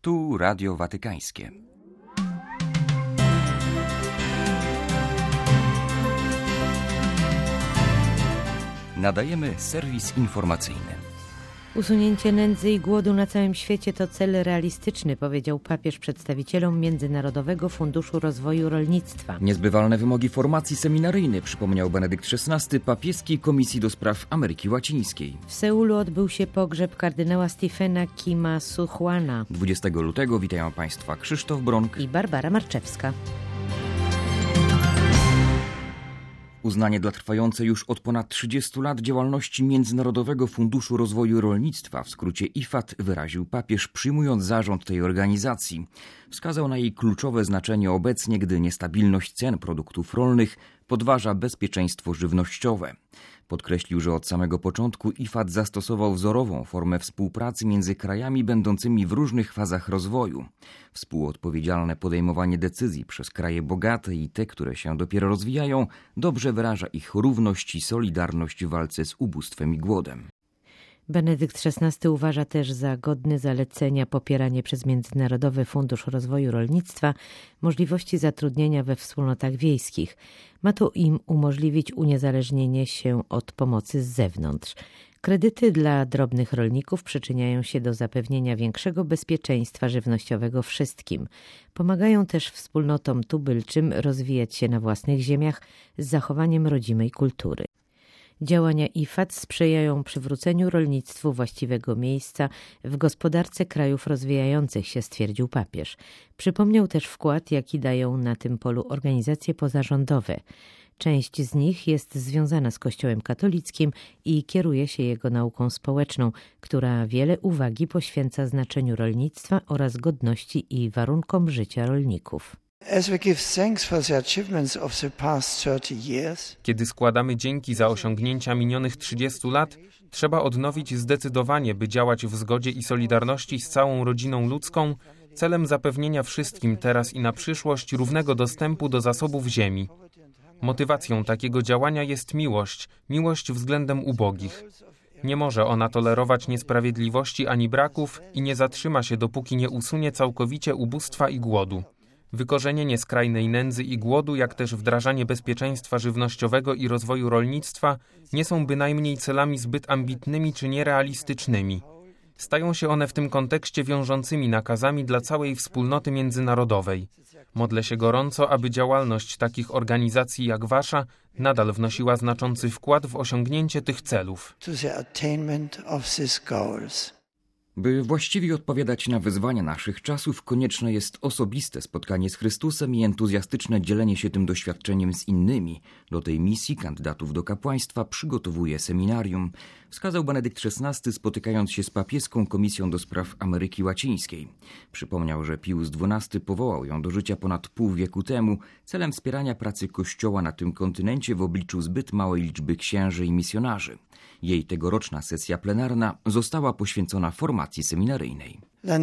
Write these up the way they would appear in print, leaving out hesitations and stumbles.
Tu Radio Watykańskie. Nadajemy serwis informacyjny. Usunięcie nędzy i głodu na całym świecie to cel realistyczny, powiedział papież przedstawicielom Międzynarodowego Funduszu Rozwoju Rolnictwa. Niezbywalne wymogi formacji seminaryjnej, przypomniał Benedykt XVI Papieskiej Komisji do Spraw Ameryki Łacińskiej. W Seulu odbył się pogrzeb kardynała Stephena Kima Suchwana. 20 lutego witają Państwa Krzysztof Bronk i Barbara Marczewska. Uznanie dla trwającej już od ponad 30 lat działalności Międzynarodowego Funduszu Rozwoju Rolnictwa, w skrócie IFAD, wyraził papież, przyjmując zarząd tej organizacji. Wskazał na jej kluczowe znaczenie obecnie, gdy niestabilność cen produktów rolnych podważa bezpieczeństwo żywnościowe. Podkreślił, że od samego początku IFAD zastosował wzorową formę współpracy między krajami będącymi w różnych fazach rozwoju. Współodpowiedzialne podejmowanie decyzji przez kraje bogate i te, które się dopiero rozwijają, dobrze wyraża ich równość i solidarność w walce z ubóstwem i głodem. Benedykt XVI uważa też za godne zalecenia popieranie przez Międzynarodowy Fundusz Rozwoju Rolnictwa możliwości zatrudnienia we wspólnotach wiejskich. Ma to im umożliwić uniezależnienie się od pomocy z zewnątrz. Kredyty dla drobnych rolników przyczyniają się do zapewnienia większego bezpieczeństwa żywnościowego wszystkim. Pomagają też wspólnotom tubylczym rozwijać się na własnych ziemiach z zachowaniem rodzimej kultury. Działania IFAD sprzyjają przywróceniu rolnictwu właściwego miejsca w gospodarce krajów rozwijających się, stwierdził papież. Przypomniał też wkład, jaki dają na tym polu organizacje pozarządowe. Część z nich jest związana z Kościołem katolickim i kieruje się jego nauką społeczną, która wiele uwagi poświęca znaczeniu rolnictwa oraz godności i warunkom życia rolników. Kiedy składamy dzięki za osiągnięcia minionych 30 lat, trzeba odnowić zdecydowanie, by działać w zgodzie i solidarności z całą rodziną ludzką, celem zapewnienia wszystkim teraz i na przyszłość równego dostępu do zasobów ziemi. Motywacją takiego działania jest miłość względem ubogich. Nie może ona tolerować niesprawiedliwości ani braków i nie zatrzyma się, dopóki nie usunie całkowicie ubóstwa i głodu. Wykorzenienie skrajnej nędzy i głodu, jak też wdrażanie bezpieczeństwa żywnościowego i rozwoju rolnictwa nie są bynajmniej celami zbyt ambitnymi czy nierealistycznymi. Stają się one w tym kontekście wiążącymi nakazami dla całej wspólnoty międzynarodowej. Modlę się gorąco, aby działalność takich organizacji jak wasza nadal wnosiła znaczący wkład w osiągnięcie tych celów. By właściwie odpowiadać na wyzwania naszych czasów, konieczne jest osobiste spotkanie z Chrystusem i entuzjastyczne dzielenie się tym doświadczeniem z innymi. Do tej misji kandydatów do kapłaństwa przygotowuje seminarium, wskazał Benedykt XVI, spotykając się z Papieską Komisją do Spraw Ameryki Łacińskiej. Przypomniał, że Pius XII powołał ją do życia ponad pół wieku temu celem wspierania pracy Kościoła na tym kontynencie w obliczu zbyt małej liczby księży i misjonarzy. Jej tegoroczna sesja plenarna została poświęcona formacji seminaryjnej.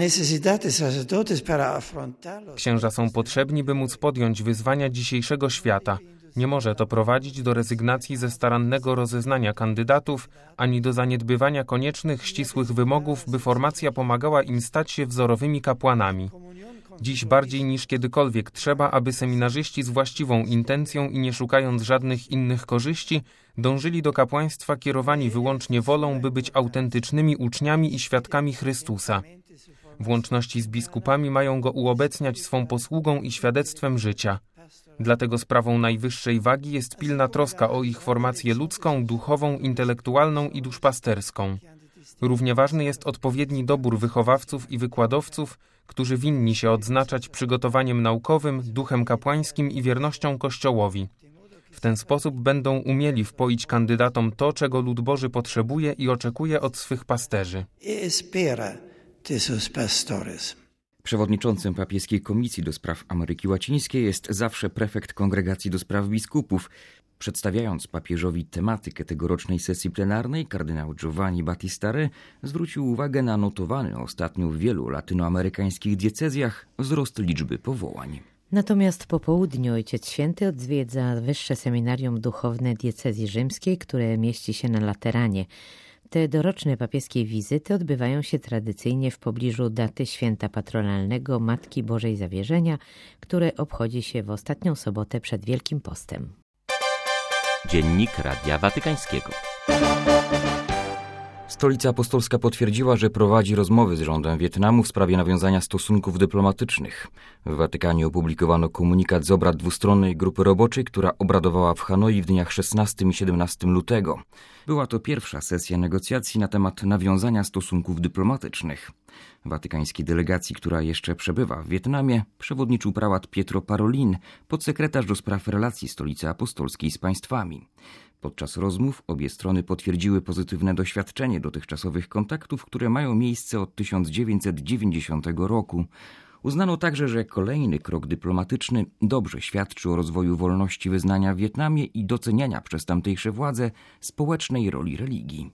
Księża są potrzebni, by móc podjąć wyzwania dzisiejszego świata. Nie może to prowadzić do rezygnacji ze starannego rozeznania kandydatów, ani do zaniedbywania koniecznych, ścisłych wymogów, by formacja pomagała im stać się wzorowymi kapłanami. Dziś bardziej niż kiedykolwiek trzeba, aby seminarzyści z właściwą intencją i nie szukając żadnych innych korzyści, dążyli do kapłaństwa kierowani wyłącznie wolą, by być autentycznymi uczniami i świadkami Chrystusa. W łączności z biskupami mają go uobecniać swą posługą i świadectwem życia. Dlatego sprawą najwyższej wagi jest pilna troska o ich formację ludzką, duchową, intelektualną i duszpasterską. Równie ważny jest odpowiedni dobór wychowawców i wykładowców, którzy winni się odznaczać przygotowaniem naukowym, duchem kapłańskim i wiernością Kościołowi. W ten sposób będą umieli wpoić kandydatom to, czego lud Boży potrzebuje i oczekuje od swych pasterzy. Przewodniczącym Papieskiej Komisji do Spraw Ameryki Łacińskiej jest zawsze prefekt Kongregacji do Spraw Biskupów. Przedstawiając papieżowi tematykę tegorocznej sesji plenarnej, kardynał Giovanni Battista Re zwrócił uwagę na notowany ostatnio w wielu latynoamerykańskich diecezjach wzrost liczby powołań. Natomiast po południu Ojciec Święty odwiedza Wyższe Seminarium Duchowne Diecezji Rzymskiej, które mieści się na Lateranie. Te doroczne papieskie wizyty odbywają się tradycyjnie w pobliżu daty święta patronalnego Matki Bożej Zawierzenia, które obchodzi się w ostatnią sobotę przed Wielkim Postem. Dziennik Radia Watykańskiego. Stolica Apostolska potwierdziła, że prowadzi rozmowy z rządem Wietnamu w sprawie nawiązania stosunków dyplomatycznych. W Watykanie opublikowano komunikat z obrad dwustronnej grupy roboczej, która obradowała w Hanoi w dniach 16 i 17 lutego. Była to pierwsza sesja negocjacji na temat nawiązania stosunków dyplomatycznych. Watykańskiej delegacji, która jeszcze przebywa w Wietnamie, przewodniczył prałat Pietro Parolin, podsekretarz do spraw relacji Stolicy Apostolskiej z państwami. Podczas rozmów obie strony potwierdziły pozytywne doświadczenie dotychczasowych kontaktów, które mają miejsce od 1990 roku. Uznano także, że kolejny krok dyplomatyczny dobrze świadczy o rozwoju wolności wyznania w Wietnamie i doceniania przez tamtejsze władze społecznej roli religii.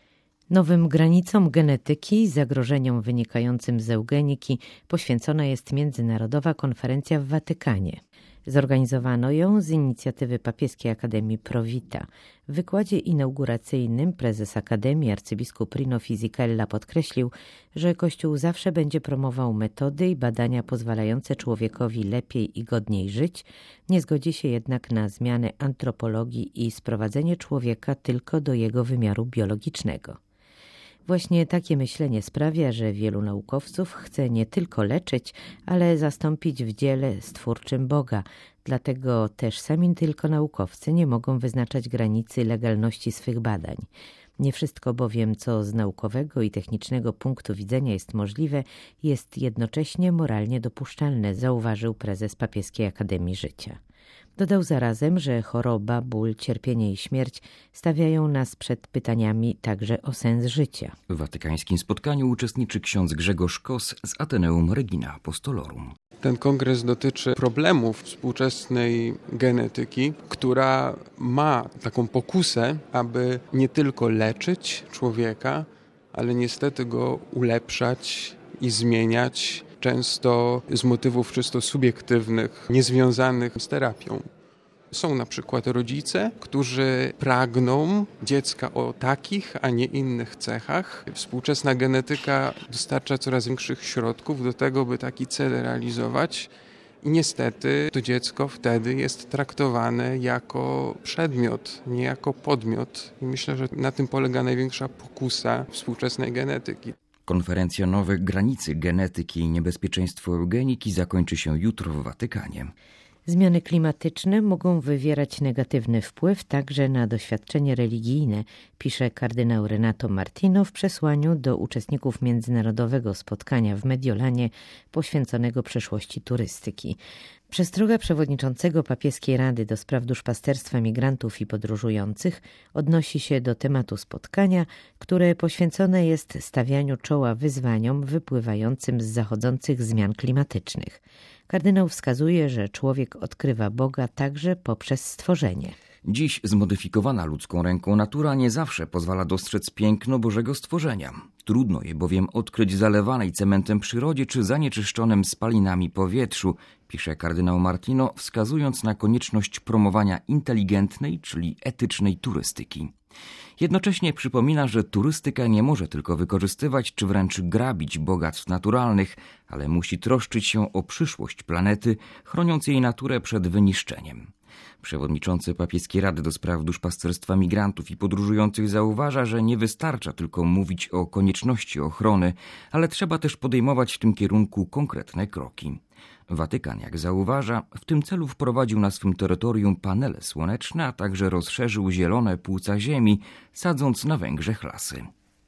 Nowym granicom genetyki, zagrożeniom wynikającym z eugeniki poświęcona jest Międzynarodowa Konferencja w Watykanie. Zorganizowano ją z inicjatywy Papieskiej Akademii Pro Vita. W wykładzie inauguracyjnym prezes Akademii arcybiskup Rino Fisichella podkreślił, że Kościół zawsze będzie promował metody i badania pozwalające człowiekowi lepiej i godniej żyć, nie zgodzi się jednak na zmianę antropologii i sprowadzenie człowieka tylko do jego wymiaru biologicznego. Właśnie takie myślenie sprawia, że wielu naukowców chce nie tylko leczyć, ale zastąpić w dziele stwórczym Boga. Dlatego też sami tylko naukowcy nie mogą wyznaczać granicy legalności swych badań. Nie wszystko bowiem, co z naukowego i technicznego punktu widzenia jest możliwe, jest jednocześnie moralnie dopuszczalne, zauważył prezes Papieskiej Akademii Życia. Dodał zarazem, że choroba, ból, cierpienie i śmierć stawiają nas przed pytaniami także o sens życia. W watykańskim spotkaniu uczestniczy ksiądz Grzegorz Kos z Ateneum Regina Apostolorum. Ten kongres dotyczy problemów współczesnej genetyki, która ma taką pokusę, aby nie tylko leczyć człowieka, ale niestety go ulepszać i zmieniać, często z motywów czysto subiektywnych, niezwiązanych z terapią. Są na przykład rodzice, którzy pragną dziecka o takich, a nie innych cechach. Współczesna genetyka dostarcza coraz większych środków do tego, by taki cel realizować. I niestety to dziecko wtedy jest traktowane jako przedmiot, nie jako podmiot. I myślę, że na tym polega największa pokusa współczesnej genetyki. Konferencja Nowe granice genetyki i niebezpieczeństwo eugeniki zakończy się jutro w Watykanie. Zmiany klimatyczne mogą wywierać negatywny wpływ także na doświadczenie religijne, pisze kardynał Renato Martino w przesłaniu do uczestników międzynarodowego spotkania w Mediolanie poświęconego przyszłości turystyki. Przestroga przewodniczącego Papieskiej Rady do spraw duszpasterstwa migrantów i podróżujących odnosi się do tematu spotkania, które poświęcone jest stawianiu czoła wyzwaniom wypływającym z zachodzących zmian klimatycznych. Kardynał wskazuje, że człowiek odkrywa Boga także poprzez stworzenie. Dziś zmodyfikowana ludzką ręką natura nie zawsze pozwala dostrzec piękno Bożego stworzenia. Trudno je bowiem odkryć w zalewanej cementem przyrodzie czy zanieczyszczonym spalinami powietrzu, pisze kardynał Martino, wskazując na konieczność promowania inteligentnej, czyli etycznej turystyki. Jednocześnie przypomina, że turystyka nie może tylko wykorzystywać czy wręcz grabić bogactw naturalnych, ale musi troszczyć się o przyszłość planety, chroniąc jej naturę przed wyniszczeniem. Przewodniczący Papieskiej Rady do spraw duszpasterstwa migrantów i podróżujących zauważa, że nie wystarcza tylko mówić o konieczności ochrony, ale trzeba też podejmować w tym kierunku konkretne kroki. Watykan, jak zauważa, w tym celu wprowadził na swym terytorium panele słoneczne, a także rozszerzył zielone płuca ziemi, sadząc na Węgrzech lasy.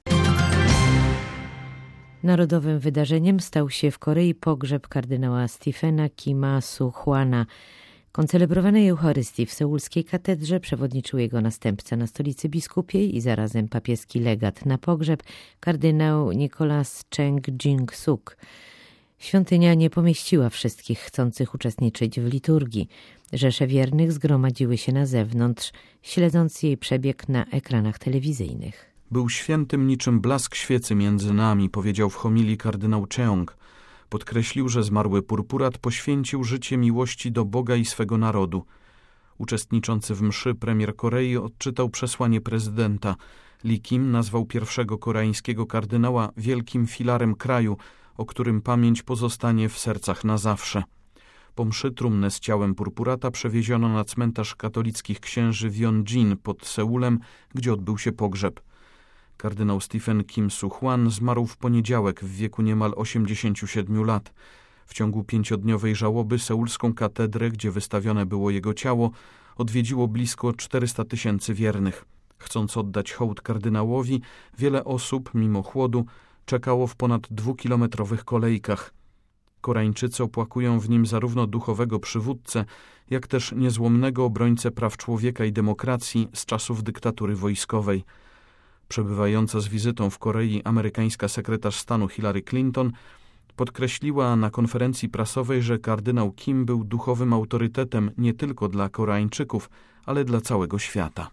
Narodowym wydarzeniem stał się w Korei pogrzeb kardynała Stephena Kima Su-hwana. Koncelebrowanej Eucharystii w seulskiej katedrze przewodniczył jego następca na stolicy biskupiej i zarazem papieski legat na pogrzeb, kardynał Nicholas Cheng Jing-suk. Świątynia nie pomieściła wszystkich chcących uczestniczyć w liturgii. Rzesze wiernych zgromadziły się na zewnątrz, śledząc jej przebieg na ekranach telewizyjnych. Był świętym niczym blask świecy między nami, powiedział w homilii kardynał Cheong. Podkreślił, że zmarły purpurat poświęcił życie miłości do Boga i swego narodu. Uczestniczący w mszy premier Korei odczytał przesłanie prezydenta. Lee Kim nazwał pierwszego koreańskiego kardynała wielkim filarem kraju, o którym pamięć pozostanie w sercach na zawsze. Po mszy trumnę z ciałem purpurata przewieziono na cmentarz katolickich księży w Yongjin pod Seulem, gdzie odbył się pogrzeb. Kardynał Stephen Kim Soo-hwan zmarł w poniedziałek w wieku niemal 87 lat. W ciągu 5-dniowej żałoby seulską katedrę, gdzie wystawione było jego ciało, odwiedziło blisko 400 000 wiernych. Chcąc oddać hołd kardynałowi, wiele osób, mimo chłodu, czekało w ponad 2-kilometrowych kolejkach. Koreańczycy opłakują w nim zarówno duchowego przywódcę, jak też niezłomnego obrońcę praw człowieka i demokracji z czasów dyktatury wojskowej. Przebywająca z wizytą w Korei amerykańska sekretarz stanu Hillary Clinton podkreśliła na konferencji prasowej, że kardynał Kim był duchowym autorytetem nie tylko dla Koreańczyków, ale dla całego świata.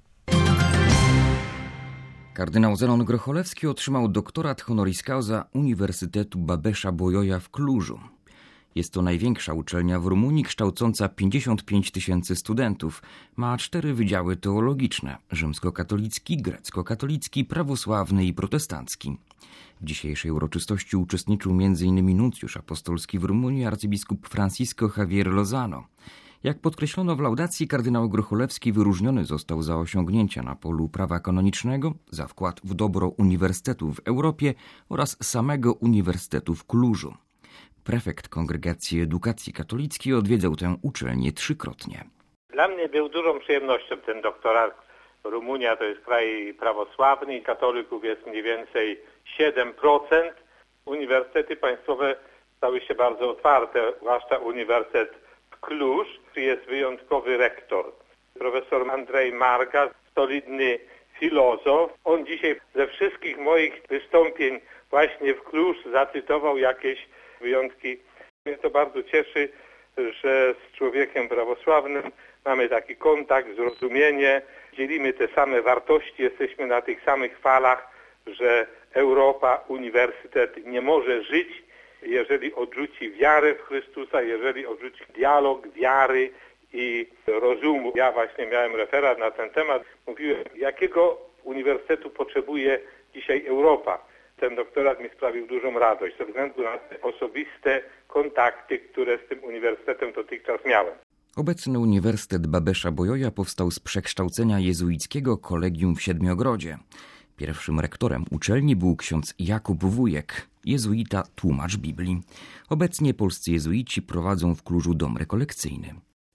Kardynał Zenon Grocholewski otrzymał doktorat honoris causa Uniwersytetu Babesza Bojoja w Klużu. Jest to największa uczelnia w Rumunii, kształcąca 55 000 studentów. Ma 4 wydziały teologiczne: rzymskokatolicki, grecko-katolicki, prawosławny i protestancki. W dzisiejszej uroczystości uczestniczył m.in. nuncjusz apostolski w Rumunii arcybiskup Francisco Javier Lozano. Jak podkreślono w laudacji, kardynał Grocholewski wyróżniony został za osiągnięcia na polu prawa kanonicznego, za wkład w dobro uniwersytetu w Europie oraz samego Uniwersytetu w Klużu. Prefekt Kongregacji Edukacji Katolickiej odwiedzał tę uczelnię 3-krotnie. Dla mnie był dużą przyjemnością ten doktorat. Rumunia to jest kraj prawosławny i katolików jest mniej więcej 7%. Uniwersytety państwowe stały się bardzo otwarte, zwłaszcza Uniwersytet w Kluż. Jest wyjątkowy rektor, profesor Andrzej Marga, solidny filozof. On dzisiaj ze wszystkich moich wystąpień właśnie w Kluż zacytował jakieś wyjątki. Mnie to bardzo cieszy, że z człowiekiem prawosławnym mamy taki kontakt, zrozumienie, dzielimy te same wartości, jesteśmy na tych samych falach, że Europa, uniwersytet nie może żyć, jeżeli odrzuci wiarę w Chrystusa, jeżeli odrzuci dialog wiary i rozumu. Ja właśnie miałem referat na ten temat. Mówiłem, jakiego uniwersytetu potrzebuje dzisiaj Europa. Ten doktorat mi sprawił dużą radość ze względu na te osobiste kontakty, które z tym uniwersytetem dotychczas miałem. Obecny Uniwersytet Babesza Bojoja powstał z przekształcenia jezuickiego kolegium w Siedmiogrodzie. Pierwszym rektorem uczelni był ksiądz Jakub Wujek, jezuita, tłumacz Biblii. Obecnie polscy jezuici prowadzą w Klużu dom rekolekcyjny.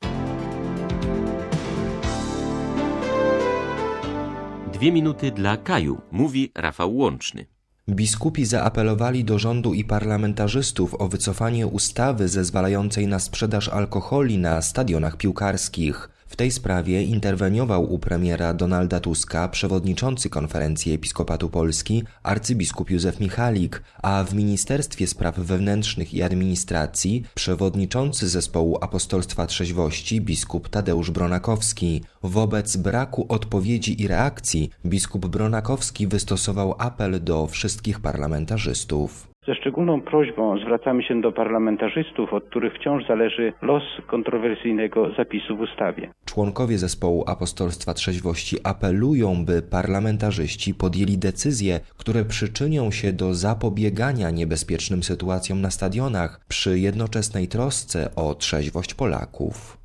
Dwie minuty dla Kaju, mówi Rafał Łączny. Biskupi zaapelowali do rządu i parlamentarzystów o wycofanie ustawy zezwalającej na sprzedaż alkoholi na stadionach piłkarskich. W tej sprawie interweniował u premiera Donalda Tuska przewodniczący Konferencji Episkopatu Polski arcybiskup Józef Michalik, a w Ministerstwie Spraw Wewnętrznych i Administracji przewodniczący Zespołu Apostolstwa Trzeźwości biskup Tadeusz Bronakowski. Wobec braku odpowiedzi i reakcji biskup Bronakowski wystosował apel do wszystkich parlamentarzystów. Ze szczególną prośbą zwracamy się do parlamentarzystów, od których wciąż zależy los kontrowersyjnego zapisu w ustawie. Członkowie Zespołu Apostolstwa Trzeźwości apelują, by parlamentarzyści podjęli decyzje, które przyczynią się do zapobiegania niebezpiecznym sytuacjom na stadionach przy jednoczesnej trosce o trzeźwość Polaków.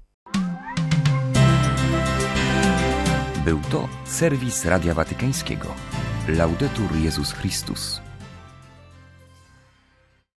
Był to serwis Radia Watykańskiego. Laudetur Jezus Chrystus.